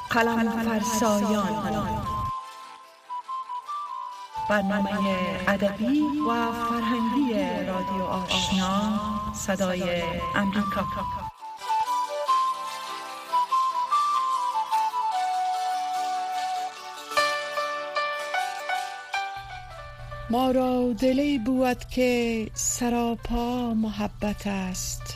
قلم‌فرسایان، برنامه ادبی و فرهنگی رادیو آشنا صدای امریکا. ما را دلی بود که سراپا محبت است،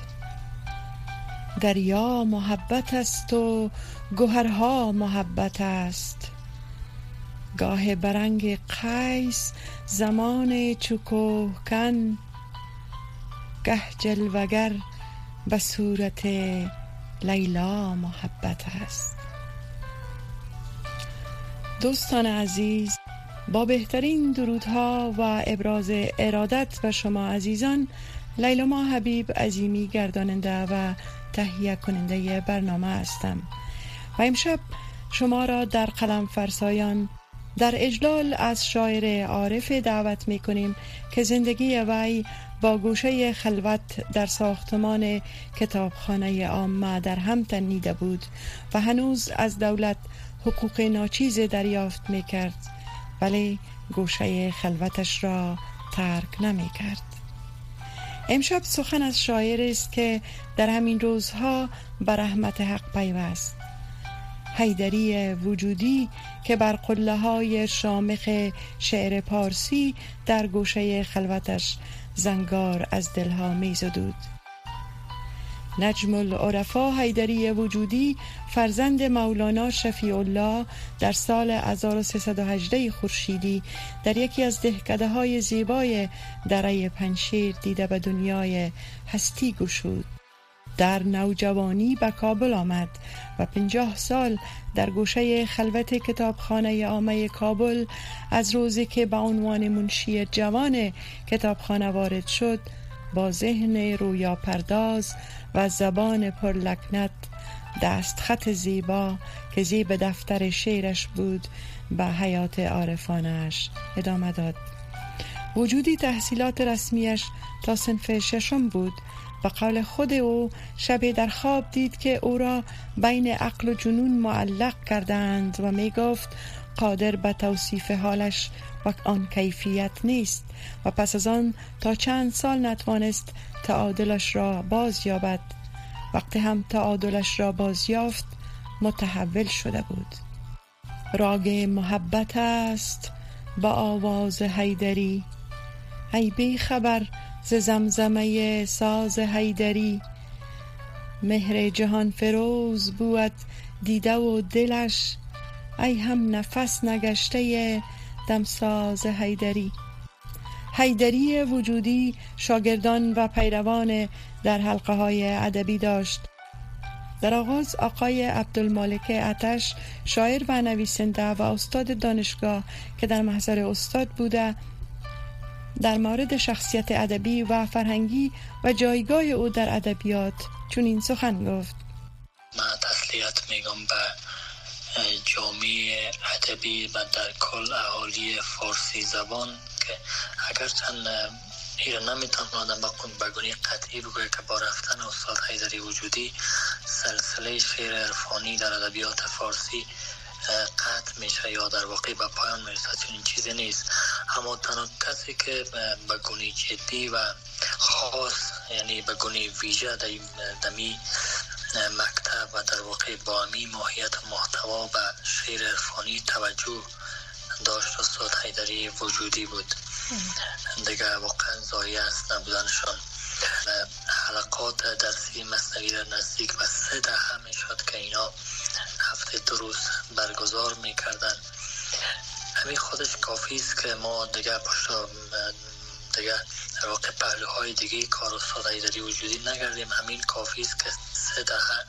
دریا محبت است و گوهرها محبت است. گاه برنگ قیس زمان چوکوهکن، گه جلوگر به صورت لیلا محبت است. دوستان عزیز، با بهترین درودها و ابراز ارادت به شما عزیزان، لیلما حبیب عظیمی گرداننده و تهیه کننده برنامه هستم و امشب شما را در قلم فرسایان در اجلال از شاعر عارف دعوت می کنیم که زندگی وی با گوشه خلوت در ساختمان کتابخانه عامه در هم تنیده بود و هنوز از دولت حقوق ناچیز دریافت می کرد، ولی گوشه خلوتش را ترک نمی کرد. امشب سخن از شاعر است که در همین روزها به رحمت حق پیوست، حیدری وجودی که بر قله های شامخ شعر پارسی در گوشه خلوتش زنگار از دلها می زدود. نجم العرفا حیدری وجودی فرزند مولانا شفیع الله در سال 1318 خورشیدی در یکی از دهکده های زیبای دره پنشیر دیده به دنیای هستی گشود. در نوجوانی به کابل آمد و 50 سال در گوشه خلوت کتابخانه عامه کابل از روزی که به عنوان منشی جوان کتابخانه وارد شد با ذهن رویا پرداز و زبان پرلکنت، دستخط زیبا که زیب دفتر شعرش بود، به حیات عارفانش ادامه داد. وجودی تحصیلات رسمیش تا صنف 6 بود و قول خود او شب در خواب دید که او را بین عقل و جنون معلق کردند و می گفت قادر به توصیف حالش و آن کیفیت نیست و پس از آن تا چند سال نتوانست تعادلش را باز یابد. وقتی هم تعادلش را باز یافت متحول شده بود. راگ محبت است با آواز حیدری، ای بی خبر ز زمزمه ساز حیدری. مهر جهان فروز بود دیده و دلش، ای هم نفس نگشته دمساز حیدری. حیدری وجودی شاگردان و پیروان در حلقه های ادبی داشت. در آغاز آقای عبدالمالک عطش، شاعر و نویسنده و استاد دانشگاه که در محضر استاد بوده، در مورد شخصیت ادبی و فرهنگی و جایگاه او در ادبیات چنین سخن گفت: من تسلیت میگم به جامعه ادبی و در کل اهالی فارسی زبان که اگرچند ایران نمیتونم بگونی قطعی بگوید که با رفتن استاد حیدری وجودی سلسله شعر عرفانی در ادبیات فارسی قطع میشه یا در واقع به پایان میرسه، چنین چیزی نیست. اما تنها کسی که به گونه جدی و خاص، یعنی به گونه ویژه دمی مکتب و در واقع با امی ماهیت محتوا و شعر عرفانی توجه داشت استاد حیدری وجودی بود. دیگه واقعا ضایع است نبودنشان. حلقات درسی مثنوی در نزدیک به 3 دهه میشد که اینا هفته 2 روز برگزار میکردن. همین خودش کافی است که ما دیگه دیگه در واقع پهلوهای دیگه کار استاد حیدری وجودی نگردیم. همین کافی است که 3 دهه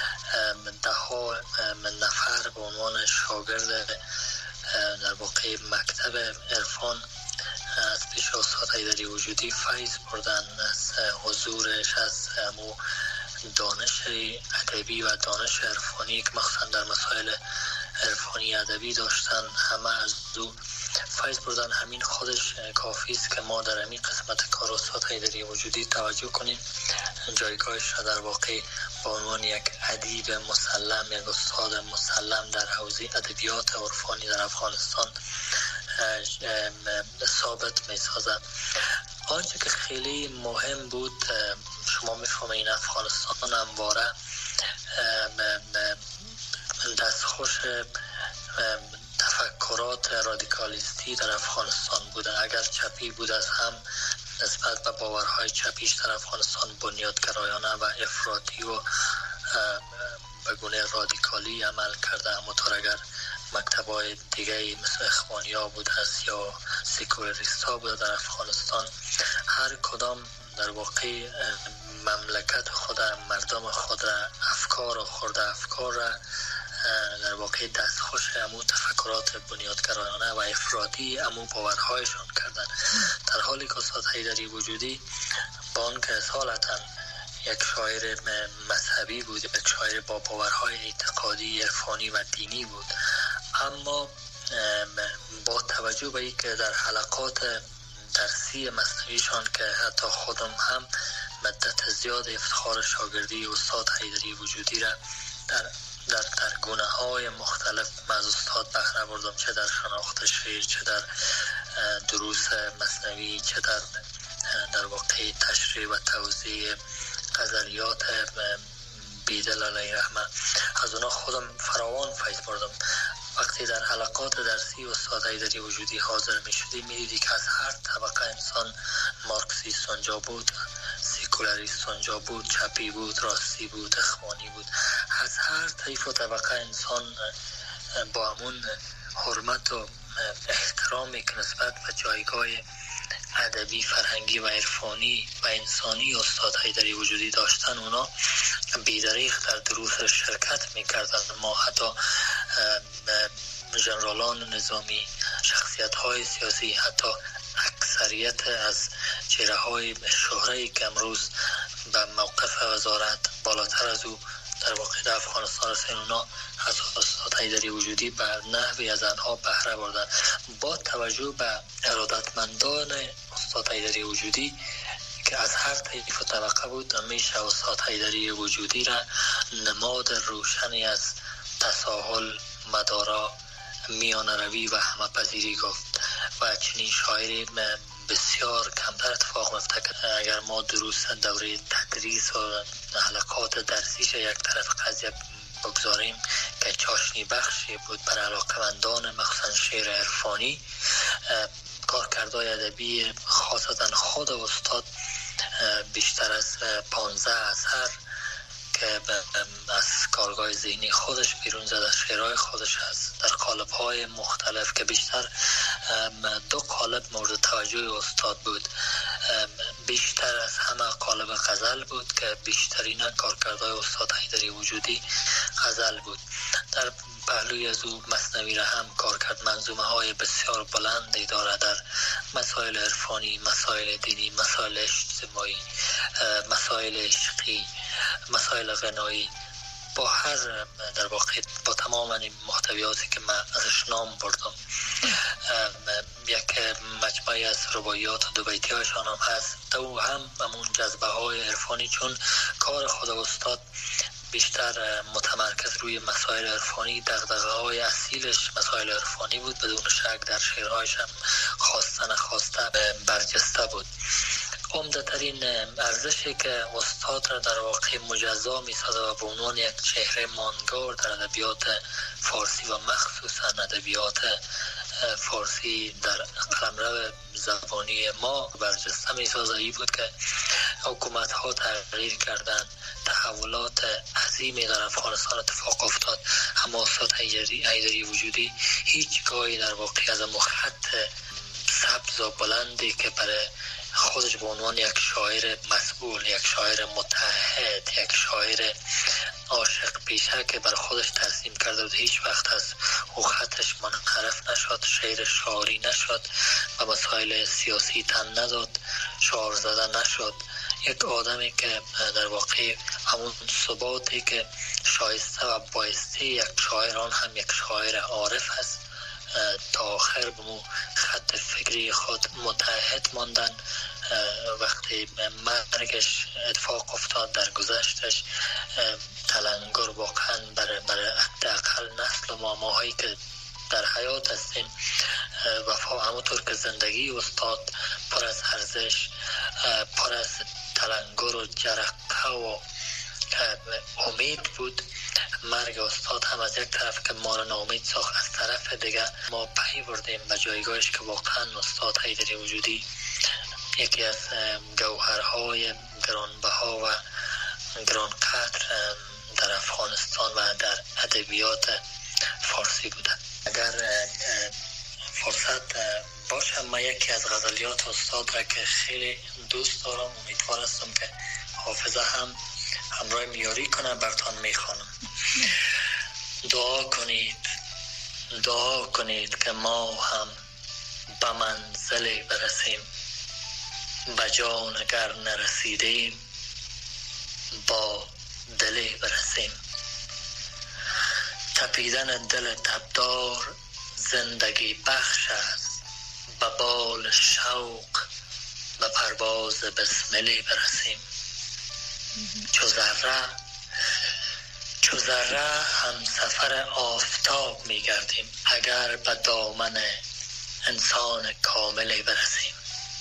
ده‌ها نفر به عنوان شاگرد در واقع مکتب عرفان از پیش استاد حیدری وجودی فیض بردن، از حضورش، از دانش ادبی و دانش عرفانی که مخصوصا در مسائل عرفانی ادبی داشتن. همه از او فیض بردن همین خودش کافی است که ما در همین قسمت کار استاد حیدری وجودی توجه کنیم. جایگاهش را در واقع به عنوان یک ادیب مسلم، یک استاد مسلم در حوزه ادبیات عرفانی در افغانستان ثابت می سازد. آنچه که خیلی مهم بود، شما میفهمید افغانستان همواره دستخوش تفکرات رادیکالیستی در افغانستان بوده. اگر چپی بود از هم نسبت به باورهای چپیش در افغانستان بنیادگرایانه و افراطی و به گونه رادیکالی عمل کرده، همونطور اگر مکتب‌های دیگه مثل اخوانی‌ها بوده است یا سکولاریست‌ها بوده در افغانستان، هر کدام در واقع مملکت خود، مردم خود را، افکار را در واقع دستخوش امو تفکرات بنیادگرایانه و افراطی امو باورهایشان کردن، در حالی که استاد حیدری وجودی با آن که اصالتاً یک شاعر مذهبی بود، یک شاعر با باورهای اعتقادی، عرفانی و دینی بود، اما با توجه به اینکه در حلقات درسی مثنویشان که حتی خودم هم مدت زیاد افتخار شاگردی استاد حیدری وجودی را در گونه های مختلف از استاد بهره بردم، چه در شناخت شعر، چه در دروس مثنوی، چه در واقع تشریح و توضیح غزلیات بیدل علیه رحمه. از اونا خودم فراوان فیض بردم. وقتی در حلقات درسی استاد حیدری وجودی حاضر می شدی، می دیدی که از هر طبقه انسان، مارکسیست اونجا بود، سکولاریست اونجا بود، چپی بود، راستی بود، اخوانی بود، از هر طیف و طبقه انسان با همون حرمت و احترامی که نسبت به جایگاه ادبی، فرهنگی و عرفانی و انسانی استاد حیدری وجودی داشتن، اونا بی‌دریغ در دروس شرکت می‌کردند. ما حتی ژنرالان نظامی، شخصیت‌های سیاسی، حتی اکثریت از چهره‌های شهره‌ای که امروز به موقف وزارت بالاتر از او در واقع در افغانستان رسیدن، اونا از استاد حیدری وجودی به نحوی از آنها بهره بردن. با توجه به ارادتمندان استاد حیدری وجودی که از هر طیف و طبقه بود، همیشه استاد حیدری وجودی را نماد روشنی از تساهل، مدارا، میانه روی و همه پذیری گفت و چنین شاعری بسیار کمتر اتفاق میفته که اگر ما دروس دوره تدریس و حلقات درسیش یک طرف قضیه بگذاریم که چاشنی بخشی بود برای علاقمندان مخصوصا شعر عرفانی. کارکردهای ادبی خاصتا خود استاد بیشتر از 15 اثر که از کارگاه ذهنی خودش بیرون زده، شعرهای خودش هست در قالب‌های مختلف که بیشتر 2 قالب مورد توجه استاد بود. بیشتر از همه قالب غزل بود که بیشترین کارکردهای استاد حیدری وجودی غزل بود. در پهلوی از او مثنوی را هم کار کرد. منظومه‌های بسیار بلندی دارد در مسائل عرفانی، مسائل دینی، مسائل اجتماعی، مسائل عشقی، مسائل غنایی، با هر در واقع با تمام این محتویاتی که من ازش نام بردم. یک مجموعه از رباعیات و دوبیتی هایشان هم هست. تو هم همون جذبه های عرفانی، چون کار خود استاد بیشتر متمرکز روی مسائل عرفانی، دغدغه های اصیلش مسائل عرفانی بود، بدون شک در شعرهایش هم خواسته نخواسته برجسته بود. عمده‌ترین ارزشی که استاد را در واقع مجزا می‌سازد و به عنوان یک چهره ماندگار در ادبیات فارسی و مخصوصا ادبیات فارسی در قلمرو زبانی ما برجسته می‌سازد این بود که حکومت‌ها تغییر کردند، تحولات عظیمی در افغانستان اتفاق افتاد، اما استاد حیدری وجودی هیچگاهی در واقع از خط سبز و بلندی که برای خودش به عنوان یک شاعر مسئول، یک شاعر متعهد، یک شاعر عاشق پیشه که بر خودش ترسیم کرده بود، هیچ وقت از او خطش منحرف نشد، شعر شعاری نشد و مسائل سیاسی تن نداد، شعار زده نشد. یک آدمی که در واقع همون ثباتی که شایسته و بایسته یک شاعر، آن هم یک شاعر عارف است، تا آخر به مو خط فکری خود متحد ماندن. وقتی مرگش اتفاق افتاد در گذشتش، تلنگر واقعا برای حداقل نسل و ماهایی که در حیات هستیم وفا، همونطور که زندگی استاد پر از ارزش، پر از تلنگر و جرقه و امید بود، مرگ استاد هم از یک طرف که ما را ناامید ساخت، از طرف دیگه ما پی بردیم به جایگاهش که واقعا استاد حیدری وجودی یکی از گوهرهای گرانبها و گرانقدر در افغانستان و در ادبیات فارسی بوده. اگر فرصت باشه من یکی از غزلیات استاد را که خیلی دوست دارم، امیدوار هستم که حافظه هم همراه میاری کنه، براتون میخوانم. دعا کنید که ما هم به منزل برسیم، به جان اگر نرسیدیم با دل برسیم. تپیدن دل تبدار زندگی بخش است، به بال شوق به پرواز بسملی برسیم. چو ذره هم سفر آفتاب می گردیم، اگر به دامن انسان کاملی برسیم.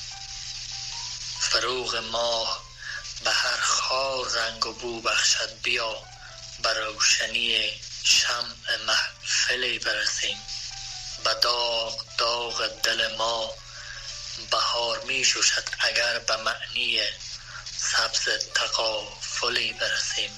فروغ ماه به هر خار رنگ و بو بخشد، بیا به روشنی شمع محفلی برسیم. به داغ دل ما بهار می جوشد، اگر به معنی سبز تغافلی برسیم.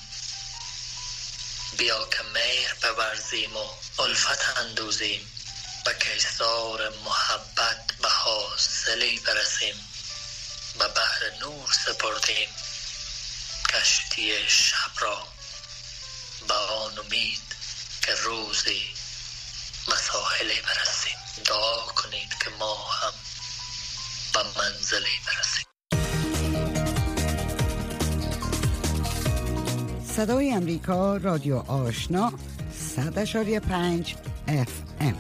بیا که مهر بورزیم و الفت اندوزیم، به کشتزار محبت به حاصلی برسیم. به بحر نور سپردیم کشتی شب را، به آن امید که روزی به ساحلی برسیم. دعا کنید که ما هم به منزلی برسیم. صدای امریکا، رادیو آشنا، 100.5 FM.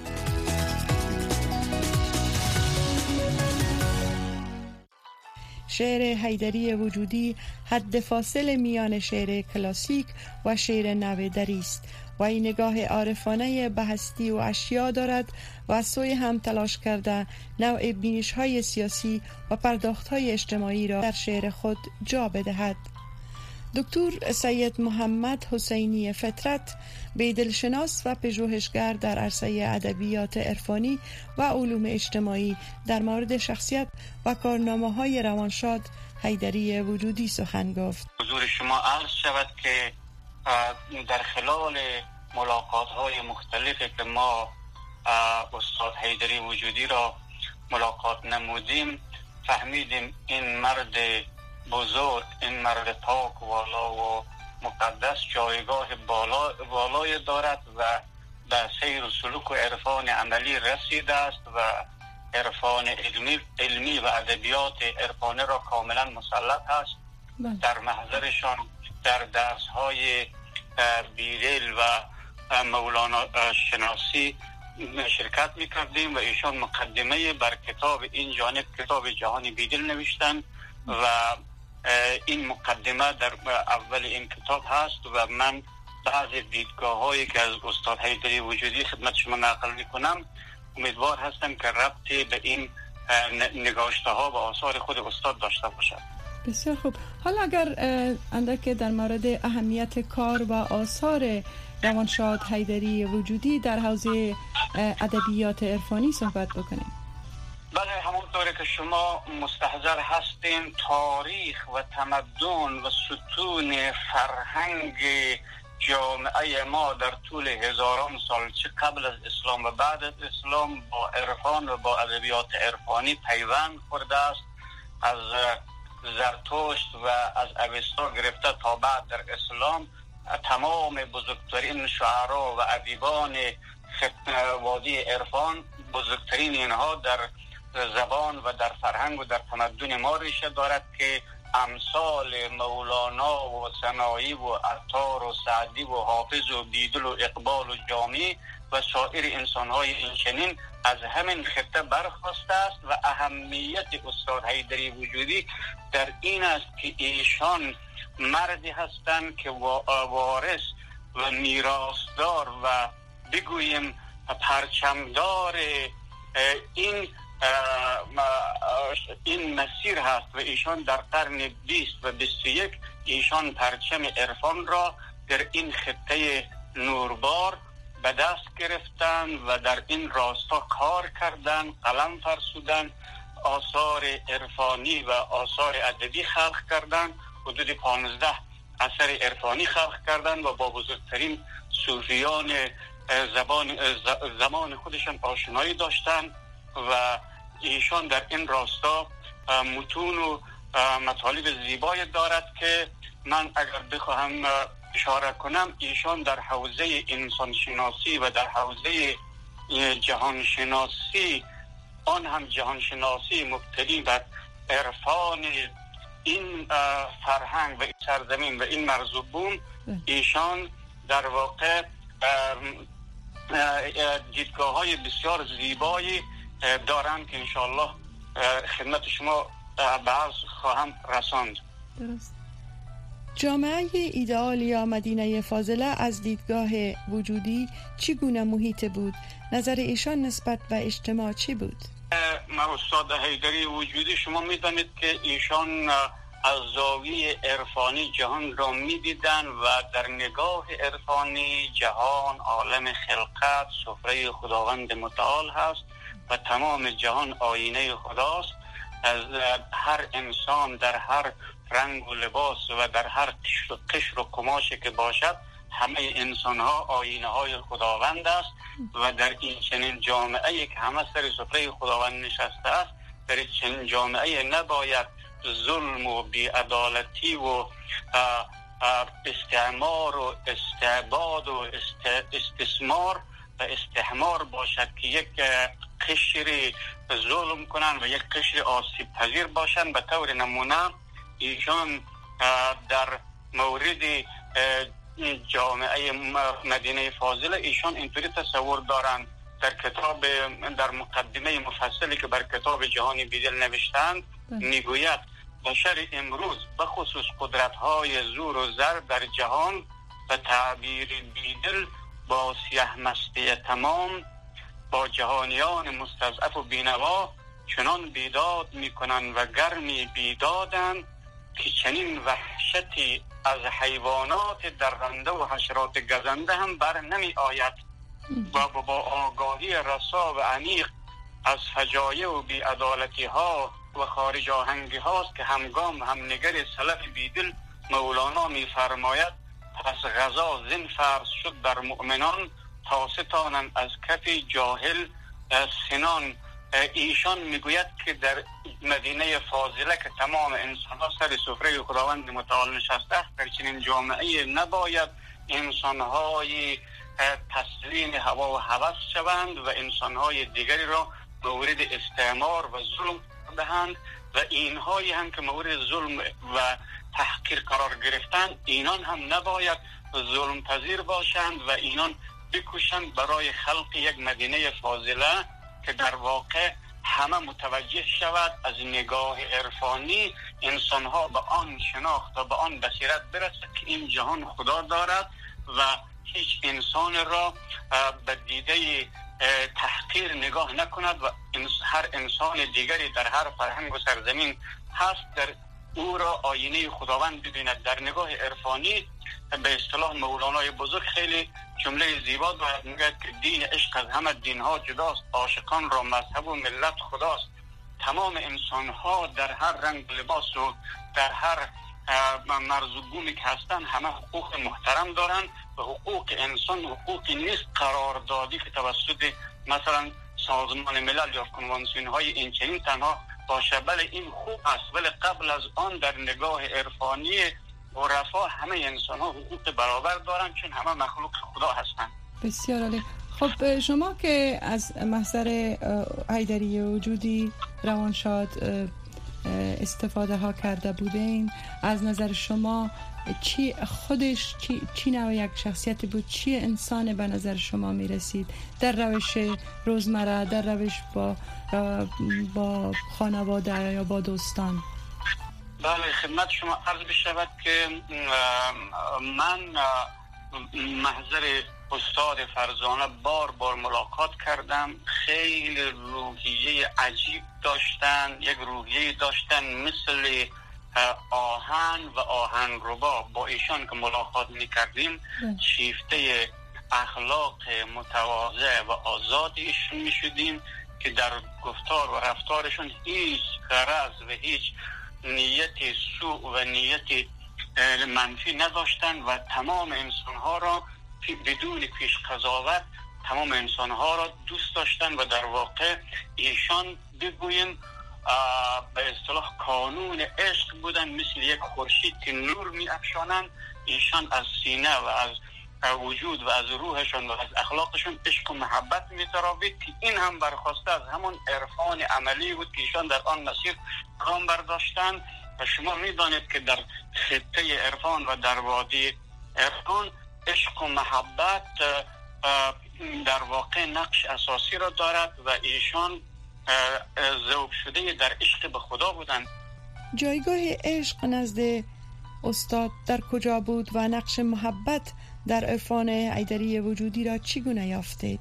شعر حیدری وجودی حد فاصل میان شعر کلاسیک و شعر نویدری است و این نگاه عارفانه به هستی و اشیا دارد و از سوی هم تلاش کرده نوع بینش‌های سیاسی و پرداخت‌های اجتماعی را در شعر خود جا بدهد. دکتر سید محمد حسینی فطرت، بیدلشناس و پژوهشگر در عرصه ادبیات عرفانی و علوم اجتماعی، در مورد شخصیت و کارنامه‌های روانشاد حیدری وجودی سخن گفت. حضور شما عرض شود که در خلال ملاقات‌های مختلفی که ما استاد حیدری وجودی را ملاقات نمودیم، فهمیدیم این مرد بزرگ، این مرد پاک والا و مقدس جایگاه بالای دارد و در سیر و سلوک و عرفان عملی رسیده است و عرفان علمی و ادبیات عرفانی را کاملا مسلط است. در محضرشان در درس‌های بیدل و مولانا شناسی شرکت می‌کردیم و ایشان مقدمه بر کتاب این جانب کتاب جهان بیدل نوشتن و این مقدمه در اول این کتاب هست و من بعضی دیدگاه‌هایی که از استاد حیدری وجودی خدمت شما نقل می‌کنم امیدوار هستم که ربطی به این نگاشته‌ها و آثار خود استاد داشته باشد. بسیار خوب. حالا اگر اندک در مورد اهمیت کار و آثار روانشاد حیدری وجودی در حوزه ادبیات عرفانی صحبت بکنیم. بله، همونطوری که شما مستحضر هستین تاریخ و تمدن و ستون فرهنگ جامعه ما در طول هزاران سال چه قبل از اسلام و بعد از اسلام با عرفان و با ادبیات عرفانی پیوند خورده است. از زرتشت و از اوستا گرفته تا بعد در اسلام تمام بزرگترین شاعرها و ادیبان وادی عرفان، بزرگترین اینها در زبان و در فرهنگ و در تمدن ما ریشه دارد که امثال مولانا و سنایی و عطار و سعدی و حافظ و بیدل و اقبال و جامی و سایر انسان‌های این چنین از همین خطه برخواسته است و اهمیت استاد حیدری وجودی در این است که ایشان مردی هستند که وارث و میراثدار و بگوییم پرچمدار این مسیر هست و ایشان در قرن 20 و 21 ایشان پرچم عرفان را در این خطه نوربار به دست گرفتن و در این راستا کار کردن، قلم فرسودن، آثار عرفانی و آثار ادبی خلق کردن، حدود 15 اثر عرفانی خلق کردن و با بزرگترین صوفیان زمان خودشان آشنایی داشتن و ایشان در این راستا متون و مطالب زیبای دارد که من اگر بخواهم اشاره کنم ایشان در حوزه انسانشناسی و در حوزه جهانشناسی، آن هم جهانشناسی مبتنی بر عرفان این فرهنگ و این سرزمین و این مرزبون، ایشان در واقع دیدگاه های بسیار زیبایی دارند که انشاءالله خدمت شما به عرض خواهم رساند. درست. جامعه ایدئال یا مدینه فاضله از دیدگاه وجودی چگونه محیط بود؟ نظر ایشان نسبت به اجتماع چی بود؟ استاد حیدری وجودی شما میدانید که ایشان از زاویه عرفانی جهان را میدیدن و در نگاه عرفانی جهان عالم خلقت سفره خداوند متعال هست و تمام جهان آینه خداست. از هر انسان در هر رنگ و لباس و در هر قشر و قماشی که باشد همه انسان ها آینه های خداوند است و در این چنین جامعه که همه سر سفره خداوند نشسته است، در این چنین جامعه نباید ظلم و بی‌عدالتی و استعمار و استعباد و استثمار و استحمار باشد که یک قشری ظلم کنن و یک قشر آسیب پذیر باشن. به طور نمونه ایشان در مورد جامعه مدینه فاضله ایشان اینطوری تصور دارند، در مقدمه مفصلی که بر کتاب جهان بیدل نوشتند میگوید بشر امروز به خصوص قدرت‌های زور و زر در جهان و تعبیر بیدل با سیه مستی تمام با جهانیان مستضعف و بینوا چنان بیداد میکنن و گرمی بیدادن که چنین وحشتی از حیوانات درنده و حشرات گزنده هم بر نمی آید و با آگاهی رسا و عمیق از فجایع و بی‌عدالتی ها و خارج آهنگی هاست که همگام هم نگر سلف بیدل مولانا می فرماید پس غذا زین فرض شد بر مؤمنان تا ستانند از کف جاهل سنان. ایشان میگوید که در مدینه فاضله که تمام انسان ها سر سفره خداوند متعال نشسته است، در چنین جامعه نباید انسان های تسلیم هوا و هوس شوند و انسان های دیگری را مورد استعمار و ظلم دهند و اینهایی هم که مورد ظلم و تحقیر قرار گرفتند اینان هم نباید ظلم پذیر باشند و اینان بکوشند برای خلق یک مدینه فاضله که در واقع همه متوجه شود از نگاه عرفانی انسانها به آن شناخت و به آن بصیرت برسد که این جهان خدا دارد و هیچ انسان را به دیده تحقیر نگاه نکند و هر انسان دیگری در هر فرهنگ و سرزمین هست در او را آینه خداوند ببیند. در نگاه عرفانی به اصطلاح مولانای بزرگ خیلی جمله زیبا دارد، میگه که دین عشق از همه دینها جداست، عاشقان را مذهب و ملت خداست. تمام انسانها در هر رنگ لباس و در هر مرز و بومی که هستند همه حقوق محترم دارند و حقوق انسان حقوقی نیست قراردادی که توسط مثلا سازمان ملل یا کنوانسیون های این چنین تنها باشه. بله این خوب است، ولی قبل از آن در نگاه عرفانی و رفاه همه انسان ها حقوق برابر دارند چون همه مخلوق خدا هستند. بسیار عالی. خب شما که از محضر حیدری وجودی روانشاد استفاده ها کرده بودین، از نظر شما چی خودش چی نوع یک شخصیتی بود، چی انسان به نظر شما می رسید در روش روزمره، در روش با خانواده یا با دوستان؟ بله، خدمت شما عرض بشود که من محضر استاد فرزانه بار ملاقات کردم. خیلی روحیه عجیب داشتن، یک روحیه داشتن مثل آهن و آهنربا. با ایشان که ملاقات میکردیم شیفته اخلاق متواضع و آزاد ایشون میشدیم که در گفتار و رفتارشون هیچ غرض و هیچ نیت سوء و نیت منفی نداشتن و تمام انسانها را بدون پیش قضاوت تمام انسانها را دوست داشتن و در واقع ایشان بگوییم به اصطلاح کانون عشق بودن، مثل یک خورشید که نور می افشانند. ایشان از سینه و از وجود و از روحشون و از اخلاقشون عشق و محبت می تراوید که این هم برخواسته از همون عرفان عملی بود که ایشان در آن مسیر گام برداشتن. و شما می دانید که در خطه عرفان و در وادی عرفان عشق و محبت در واقع نقش اساسی را دارد و ایشان ذوب شده در عشق به خدا بودند. جایگاه عشق نزد استاد در کجا بود و نقش محبت در عرفان حیدری وجودی را چگونه یافتید؟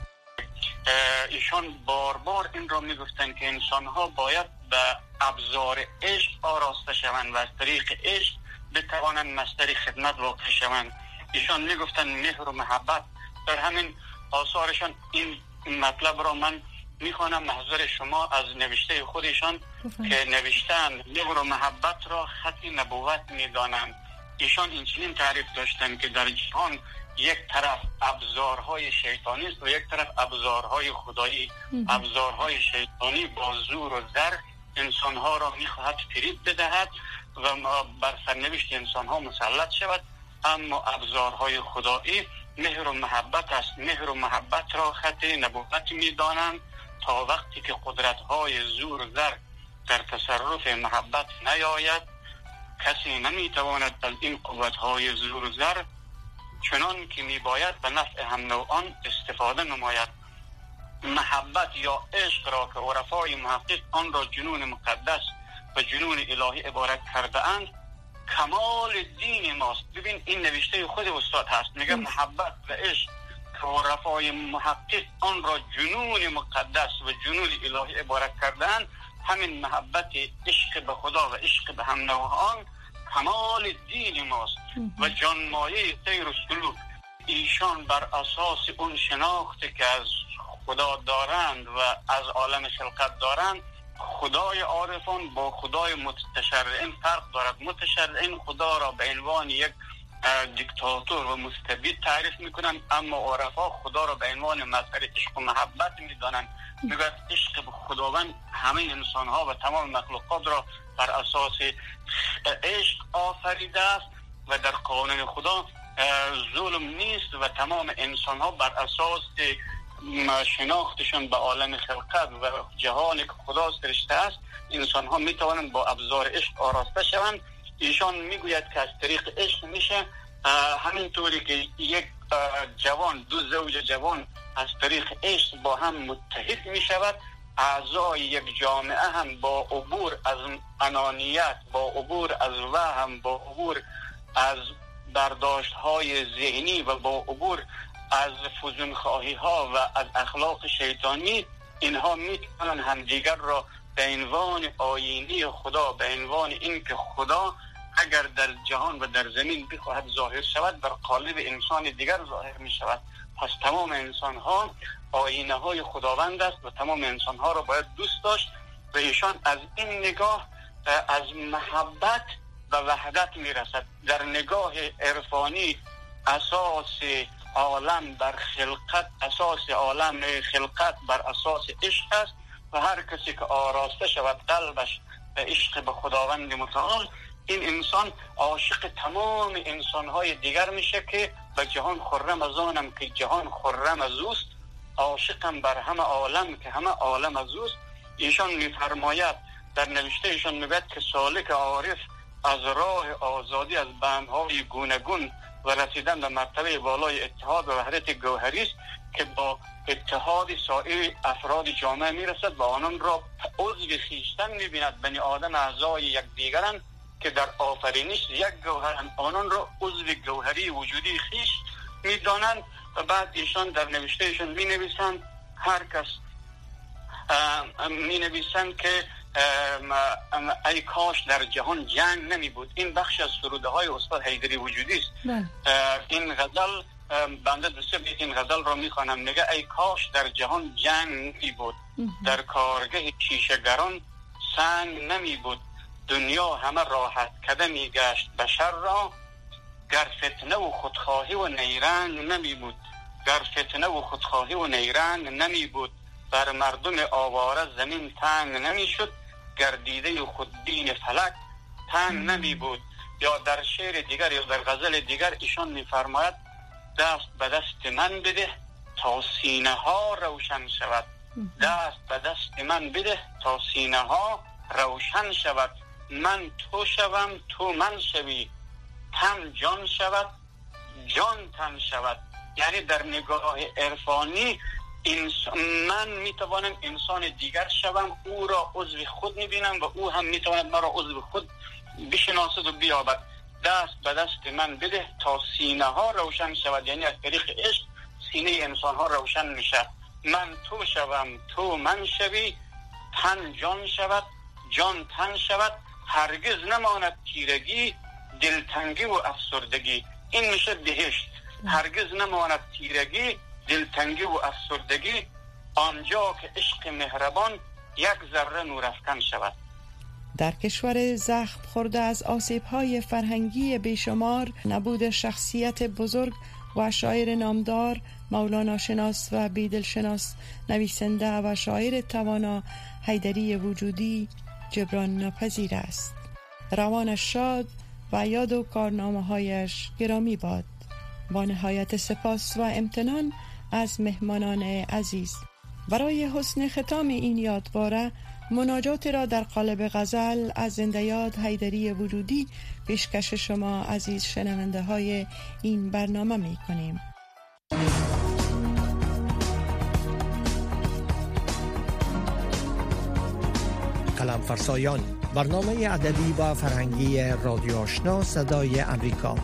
ایشان بار این را می گفتن که انسان ها باید به ابزار عشق آراسته شوند و از طریق عشق بتوانند مصدر خدمت واقع شوند. ایشان می گفتن مهر و محبت. در همین آثارشان این مطلب را من میخوانم محضر شما از نوشته خودشان که نوشتن مهر و محبت را خط نبوت میدانند. ایشان این چنین تعریف داشتن که در جهان یک طرف ابزارهای شیطانی است و یک طرف ابزارهای خدایی. ابزارهای شیطانی با زور و زر انسانها را میخواهد فریب بدهد و بر سرنوشت انسانها مسلط شود، اما ابزارهای خدایی مهر و محبت است. مهر و محبت را خط نبوت میدانند تا وقتی که قدرت‌های زور و زر در تصرف محبت نیاید، کسی نمیتواند از این قوت‌های زور و زر چنان که میباید به نفع هم نوعان استفاده نماید. محبت یا عشق را که عرفای محقق آن را جنون مقدس و جنون الهی عبارت کرده اند، کمال دین ماست. ببین این نوشته خود استاد هست، میگه محبت و عشق که عرفای محقق آن را جنون مقدس و جنون الهی عبارت کردن، همین محبت عشق به خدا و عشق به هم نوعان کمال دین ماست و جانمایه سیر و سلوک. ایشان بر اساس اون شناختی که از خدا دارند و از عالم خلقت دارند، خدای عارفان با خدای متشرعین فرق دارد. متشرعین خدا را به عنوان یک دیکتاتور و مستبد تعریف میکنن، اما عرفا خدا را به عنوان مظهر عشق و محبت میدانند. میگوید عشق به خداوند همه انسان ها و تمام مخلوقات را بر اساس عشق آفریده است و در قانون خدا ظلم نیست و تمام انسان ها بر اساس شناختشون به عالم خلقت و جهانی که خدا سرشته است، انسان ها می توانند با ابزار عشق آراسته شوند. ایشان میگوید که از طریق عشق میشه همینطوری که یک جوان، دو زوج جوان از طریق عشق با هم متحد می شود، اعضای یک جامعه هم با عبور از انانیت، با عبور از وهم، با عبور از برداشت های ذهنی و با عبور از فزونخواهی ها و از اخلاق شیطانی، اینها میتونن همدیگر را به عنوان آیینی خدا، به عنوان این که خدا اگر در جهان و در زمین بخواهد ظاهر شود بر قالب انسان دیگر ظاهر می شود. پس تمام انسان ها آیینه های خداوند است و تمام انسان ها را باید دوست داشت و ایشان از این نگاه از محبت و وحدت می رسد. در نگاه عرفانی اساس عالم بر خلقت، اساس عالم خلقت بر اساس عشق است و هر کسی که آراسته شود قلبش به عشق به خداوند متعال، این انسان عاشق تمام انسانهای دیگر میشه که به جهان خرم از آنم که جهان خرم از اوست، عاشقم بر همه عالم که همه عالم از اوست. ایشان میفرماید در نوشتهشان میگوید که سالک عارف از راه آزادی از بندهای گوناگون و رسیدن به مرتبه بالای اتحاد و وحدت گوهری است که با اتحاد سایر افراد جامعه میرسد و آنان را عضو خویشتن میبیند. بنی آدم اعضای یکدیگرند که در آفرینش یک گوهرند، آنان را عضو گوهری وجودی خویش میدانند. و بعد ایشان در نوشتهشان می نویسند هر کس می نویسند که ای کاش در جهان جنگ نمی بود. این بخش از سروده های استاد حیدری وجودی است. این غزل بنده دوسته بیت این غزل را می خوانم. میگه ای کاش در جهان جنگ نمی بود، در کارگه شیشه‌گران سنگ نمی بود، دنیا همه راحت کدمی گشت بشر را، گر فتنه و خودخواهی و نیرنگ نمی بود، گر فتنه و خودخواهی و نیرنگ نمی بود، بر مردم آواره زمین تنگ نمی شد، گر دیده خودبین فلک تنگ نمی بود. یا در شعر دیگر یا در غزل دیگر ایشان می فرماید دست به دست من بده تا سینه ها روشن شود، دست به دست من بده تا سینه ها روشن شود، من تو شوم تو من شوی، تن جان شود جان تن شود. یعنی در نگاه عرفانی من میتوانم انسان دیگر شوم، او را عضو خود میبینم و او هم میتواند مرا عضو خود بشناسد و بیابد. دست به دست من بده تا سینه ها روشن شود، یعنی از طریق عشق سینه انسان ها روشن میشه. من تو شوم تو من شوی، تن جان شود جان تن شود، هرگز نماند تیرگی دلتنگی و افسردگی. این میشه بهشت. هرگز نماند تیرگی دلتنگی و افسردگی، آنجا که عشق مهربان یک ذره نورافکن شود. در کشور زخم خورده از آسیب‌های فرهنگی بیشمار، نبود شخصیت بزرگ و شاعر نامدار، مولانا شناس و بیدلشناس، نویسنده و شاعر توانا حیدری وجودی جبران ناپذیر است. روانش شاد و یاد و کارنامه‌هایش گرامی باد. با نهایت سپاس و امتنان از مهمانان عزیز، برای حسن ختام این یادواره مناجات را در قالب غزل از زنده یاد حیدری وجودی پیشکش شما عزیز شنونده های این برنامه می کنیم. قلم فرسایان، برنامه ادبی و فرهنگی رادیو آشنا صدای امریکا.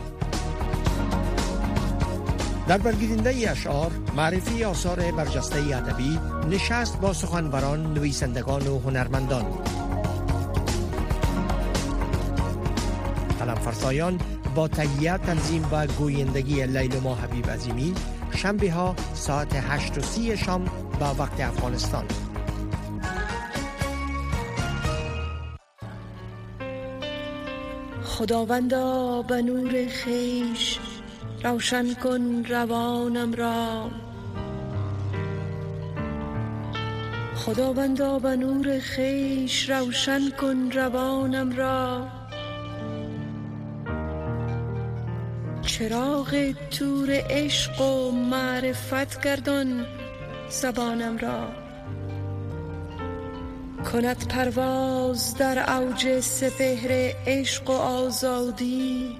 در برگیرنده اشعار، معرفی آثار برجسته ادبی، نشست با سخنوران، نویسندگان و هنرمندان. قلم فرسایان با تهیه، تنظیم و گویندگی لیلما حبیب عظیمی، شنبه ها ساعت 8:30 شام به وقت افغانستان. خداوندا به نور خویش روشن کن روانم را، خداوندا به نور خویش روشن کن روانم را، چراغ تور عشق و معرفت گردان زبانم را، کند پرواز در اوج سپهر عشق و آزادی،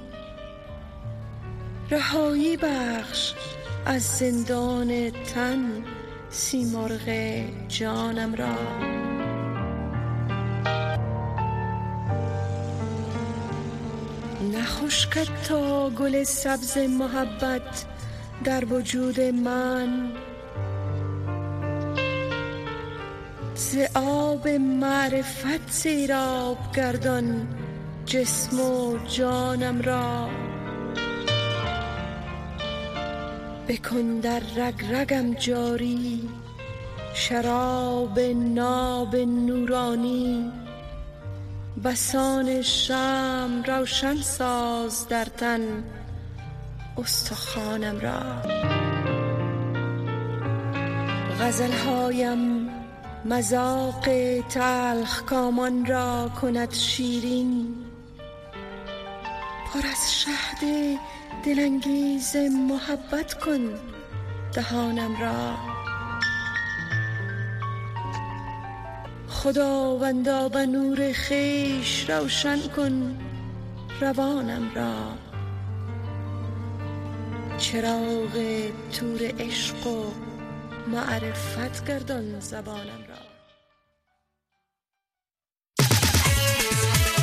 رهایی بخش از زندان تن سیمرغ جانم را. نخشکد تا گل سبز محبت در وجود من، ز آب معرفت سیراب گردان جسم و جانم را، بکن در رگ رگم جاری شراب ناب نورانی، بسان شمع روشن ساز در تن استخوانم را. غزلهایم مذاق تلخ کامان را کند شیرین، پر از شهد دلانگیز محبت کن دهانم را. خداوندا به نور خویش روشن کن روانم را، چراغ تور عشق و معرفت گردان زبانم را.